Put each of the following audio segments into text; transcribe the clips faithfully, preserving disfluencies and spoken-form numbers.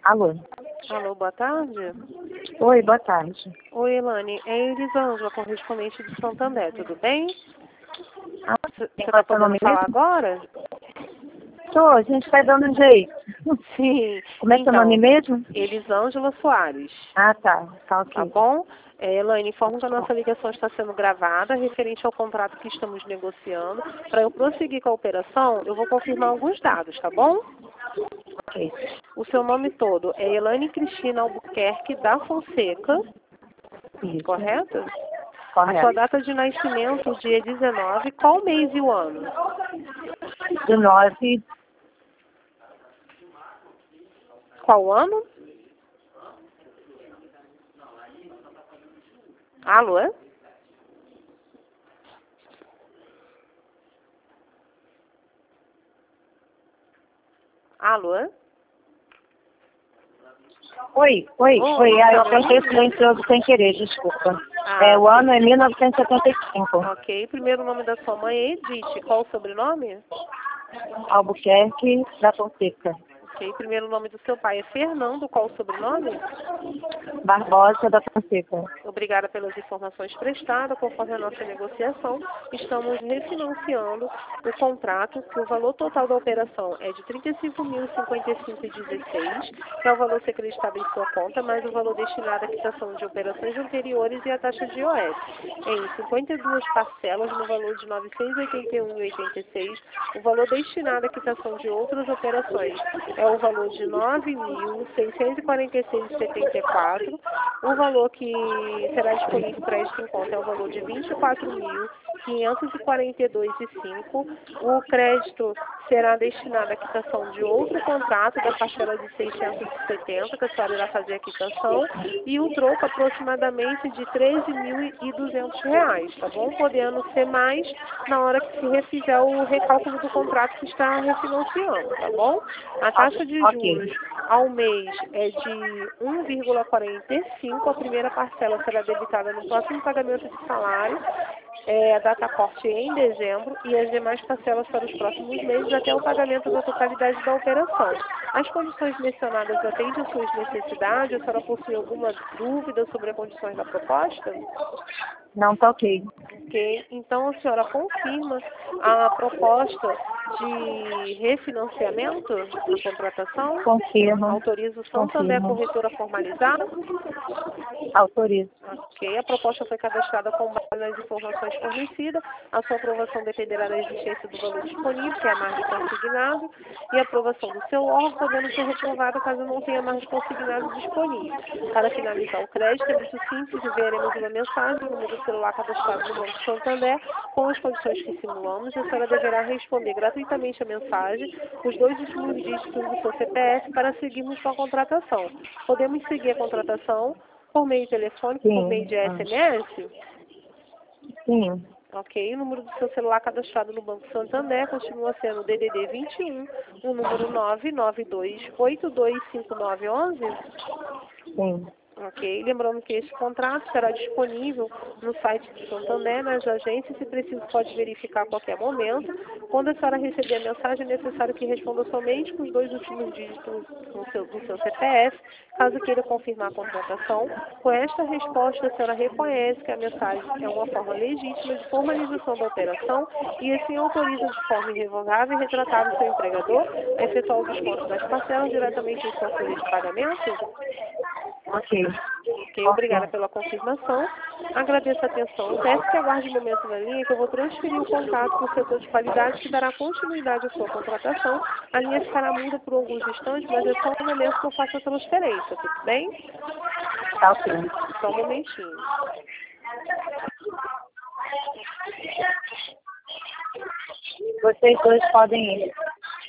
Alô? Alô, boa tarde. Oi, boa tarde. Oi, Elane. É Elisângela, correspondente de Santander, tudo bem? Ah, Você tem está qual é seu nome podendo falar mesmo? agora? Tô, a gente vai dando um jeito. Sim. Como é seu Então, nome mesmo? Elisângela Soares. Ah, tá. Tá Tá ok. bom? É, Elaine, informo que a nossa ligação está sendo gravada referente ao contrato que estamos negociando. Para eu prosseguir com a operação, eu vou confirmar alguns dados, tá bom? Ok. O seu nome todo é Elaine Cristina Albuquerque da Fonseca, Isso. correto? A Correto. sua data de nascimento, dia dezenove, qual mês e o ano? Do nove. Qual ano? Alô? é? Alô? é? Oi, oi, Oh, oi. Ah, eu tá me apertei o ouvindo? silencioso sem querer, desculpa. Ah, É, o sim. ano é mil novecentos e setenta e cinco. Ok. Primeiro nome da sua mãe é Edith. Qual o sobrenome? Albuquerque da Fonseca. Ok. Primeiro nome do seu pai é Fernando. Qual o sobrenome? Barbosa da Fonseca. Obrigada pelas informações prestadas. Conforme a nossa negociação, estamos refinanciando o contrato, que o valor total da operação é de trinta e cinco mil e cinquenta e cinco reais e dezesseis, que é o valor a ser acreditado em sua conta, mais o valor destinado à quitação de operações anteriores e a taxa de I O S, em cinquenta e duas parcelas no valor de novecentos e oitenta e um reais e oitenta e seis centavos. O valor destinado à quitação de outras operações é o valor de nove mil seiscentos e quarenta e seis reais e setenta e quatro centavos. O valor que será disponível para este encontro é o valor de vinte e quatro mil quinhentos e quarenta e dois reais e cinco centavos. O crédito será destinado à quitação de outro contrato da parcela de seiscentos e setenta, que a senhora irá fazer a quitação, e o troco aproximadamente de treze mil e duzentos reais, tá bom? Podendo ser mais na hora que se refizer o recálculo do contrato que está refinanciando, tá bom? A taxa de Ok. juros ao mês é de um vírgula quarenta e cinco, a primeira parcela será debitada no próximo pagamento de salário, é, a data corte em dezembro, e as demais parcelas para os próximos meses até o pagamento da totalidade da operação. As condições mencionadas atendem às suas necessidades? A senhora possui alguma dúvida sobre as condições da proposta? Não, tá ok. Ok, então a senhora confirma a proposta de refinanciamento na contratação? Confirmo. Autoriza o Santander Confirmo. Corretora a formalizar? Autorizo. Ok, a proposta foi cadastrada com base nas informações fornecidas. A sua aprovação dependerá da existência do valor disponível, que é a margem consignado, e a aprovação do seu órgão, podendo ser reprovada caso não tenha margem consignado disponível. Para finalizar o crédito, é muito simples, enviaremos uma mensagem no número do celular cadastrado no Banco Santander, com as condições que simulamos, e a senhora deverá responder gratuitamente a mensagem, os dois últimos dígitos do seu C P F, para seguirmos com a contratação. Podemos seguir a contratação por meio telefônico, por meio Sim. de Ah, S M S? sim. Ok, o número do seu celular cadastrado no Banco Santander continua sendo o D D D vinte e um, o número nove nove dois oito dois cinco nove um um? Sim. Ok, lembrando que esse contrato será disponível no site do Santander, nas agências, se preciso pode verificar a qualquer momento. Quando a senhora receber a mensagem, é necessário que responda somente com os dois últimos dígitos do seu, do seu C P F, caso queira confirmar a contratação. Com esta resposta, a senhora reconhece que a mensagem é uma forma legítima de formalização da operação e assim autoriza de forma irrevogável e retratável o seu empregador a efetuar o desconto das parcelas diretamente em sua folha de pagamento? Ok. Ok, obrigada pela confirmação. Agradeço a atenção. Peço que aguarde um momento na linha que eu vou transferir o contato para o setor de qualidade que dará continuidade à sua contratação. A linha ficará muda por alguns instantes, mas é só um momento que eu faço a transferência, tudo bem? Tá ok. Só um momentinho. Vocês dois podem ir.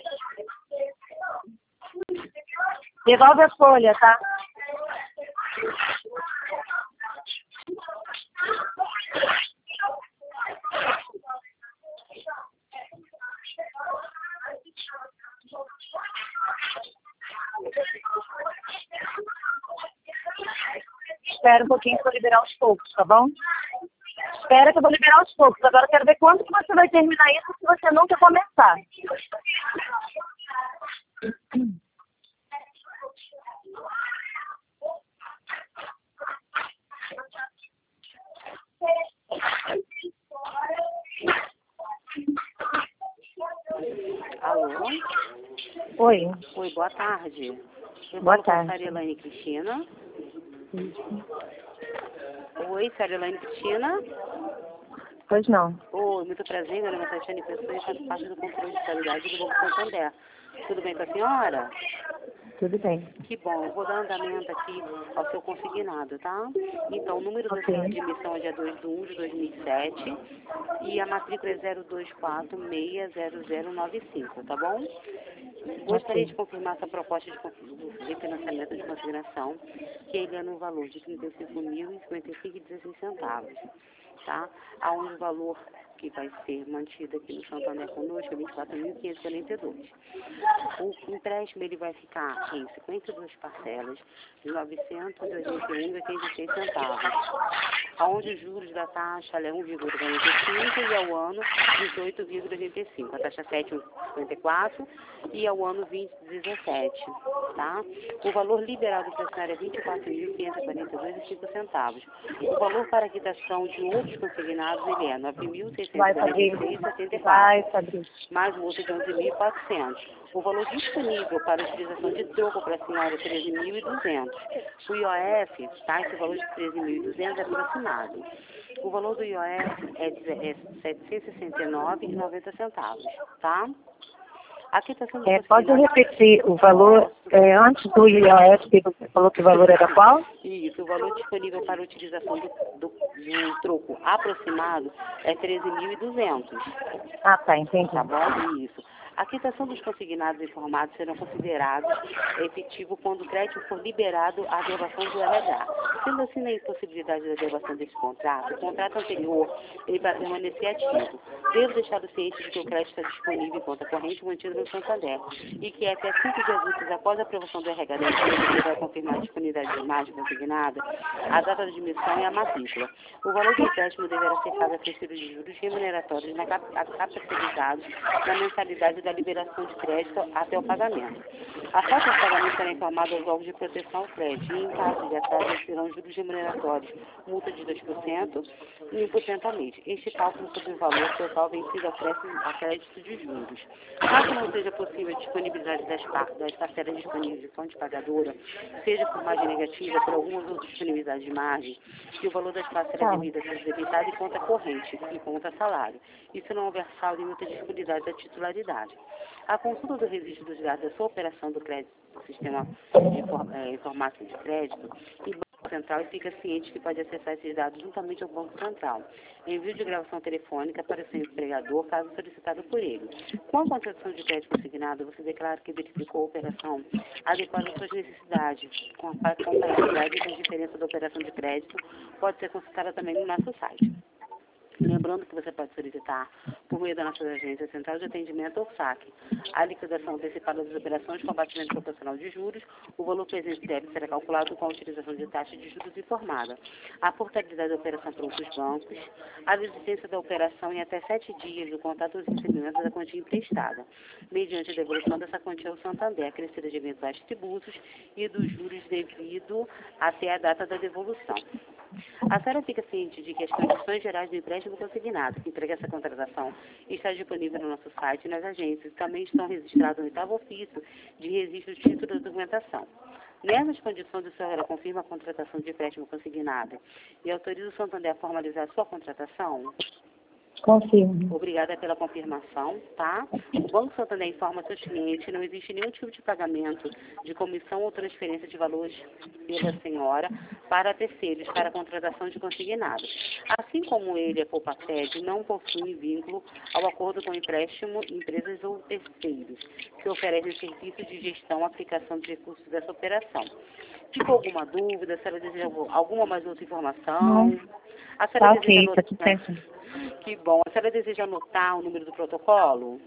Devolve a folha, tá? Espera um pouquinho que eu vou liberar aos poucos, tá bom? Espera que eu vou liberar aos poucos. Agora eu quero ver quando que você vai terminar isso se você nunca começar. Oi. Oi, boa tarde. Eu Boa falo com a tarde. Sarilane Cristina. Isso. Oi, Sarilane Cristina. Pois não. Oi, muito prazer, meu nome é Tatiane Pessoa e faço parte do controle de qualidade do Banco Santander. Tudo bem com a senhora? Tudo bem. Que bom, eu vou dar andamento aqui ao seu consignado, tá? Então, o número da Ok. sua admissão é dia dois de um de dois mil e sete e a matrícula é zero dois quatro seis zero zero nove cinco, tá bom? Gostaria Ok. de confirmar essa proposta de con- do refinanciamento de consignação, que ele é no valor de trinta e cinco mil e cinquenta e cinco reais e dezesseis centavos, tá? Aonde o valor que vai ser mantido aqui no Santander conosco é vinte e quatro mil quinhentos e quarenta e dois. O empréstimo ele vai ficar em cinquenta e duas parcelas de novecentos e oitenta e um reais e oitenta e seis centavos, aonde os juros da taxa é um vírgula quarenta e cinco e ao ano dezoito vírgula oitenta e cinco. A taxa sete vírgula cinquenta e quatro e ao ano vinte vírgula dezessete, tá? O valor liberado para assinar é vinte e quatro mil quinhentos e quarenta e dois reais e cinco centavos. O valor para quitação de outros consignados ele é nove mil seiscentos e Vai, quarenta e Fabrício. seis reais e setenta e quatro. Vai, Fabrício. Mais multa de onze mil e quatrocentos. O valor disponível para utilização de troco para a senhora é treze mil e duzentos. O I O F, tá? Esse valor de treze mil e duzentos é aproximado. O valor do I O F é, de- é setecentos e sessenta e nove reais e noventa centavos, tá? A quitação do É, pode consignado... repetir o valor é, antes do I O S, que você falou que o valor era qual? Isso, o valor disponível para utilização do, do, do troco aproximado é treze mil e duzentos. Ah, tá, entendi. Tá bom? Isso. A quitação dos consignados informados serão considerados efetivo quando o crédito for liberado à aprovação do R H. Sendo assim, na impossibilidade da aprovação desse contrato, o contrato anterior ele vai permanecer ativo. Devo deixar o ciente de que o crédito está disponível em conta corrente mantida no Santander e que até cinco dias úteis após a aprovação do R H da empresa que vai confirmar a disponibilidade de imagem consignada, a data de admissão e a matrícula. O valor do empréstimo deverá ser pago a terceiro de juros remuneratórios na cap capitalizados na mensalidade da liberação de crédito até o pagamento. A falta de pagamento será informada aos órgãos de proteção ao crédito e, em caso de atraso, serão juros remuneratórios, multa de dois por cento e um por cento a mês. Este cálculo sobre o valor total vencido a crédito de juros. Caso não seja possível a disponibilidade das, par das parcelas disponíveis de fonte pagadora, seja por margem negativa, por algumas outras disponibilidades de margem, que o valor das parcelas Tá. devidas seja debitado em conta corrente e conta salário. Isso não houver saldo e muita disponibilidade da titularidade. A consulta do registro dos dados da sua operação do crédito do sistema de inform é, informático de crédito e Banco Central e fica ciente que pode acessar esses dados juntamente ao Banco Central. Envio de gravação telefônica para o seu empregador, caso solicitado por ele. Com a contratação de crédito consignado, você declara que verificou a operação adequada às suas necessidades, com a compatibilidade e com a diferença da operação de crédito, pode ser consultada também no nosso site. Lembrando que você pode solicitar, por meio da nossa agência central de atendimento ou saque, a liquidação antecipada das operações com abatimento proporcional de juros. O valor presente deve ser calculado com a utilização de taxa de juros informada, a portabilidade da operação para outros bancos, a desistência da operação em até sete dias do contato dos recebimentos da quantia emprestada, mediante a devolução dessa quantia ao Santander, acrescida de eventuais tributos e dos juros devido até a data da devolução. A senhora fica ciente de que as condições gerais do empréstimo consignado, que entrega essa contratação, está disponível no nosso site e nas agências, e também estão registrados no oitavo ofício de registro de título de documentação. Nessas condições, a senhora confirma a contratação de empréstimo consignado e autoriza o Santander a formalizar a sua contratação? Confirmo. Obrigada pela confirmação, tá? O Banco Santander informa seus clientes que não existe nenhum tipo de pagamento de comissão ou transferência de valores pela senhora para terceiros para a contratação de consignado. Assim como ele, a Poupa-Sede, não possui vínculo ao acordo com empréstimo, empresas ou terceiros que oferecem serviços de gestão, aplicação de recursos dessa operação. Ficou alguma dúvida? A senhora deseja alguma mais outra informação? Não. A senhora Tá deseja ok, tá tudo anotar... certo. Que bom. A senhora deseja anotar o número do protocolo?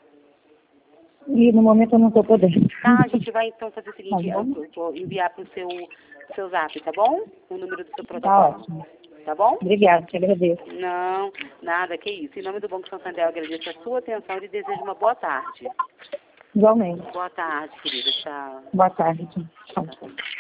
E no momento eu não estou podendo. Tá, a gente vai então fazer o seguinte, Tá eu bom. vou enviar para o seu, seu zap, tá bom? O número do seu Tá protocolo. ótimo. Tá bom? Obrigada, te agradeço. Não, nada, que isso. Em nome do Banco Santander, eu agradeço a sua atenção e desejo uma boa tarde. Igualmente. Boa tarde, querida. Tchau. Boa tarde. Tchau.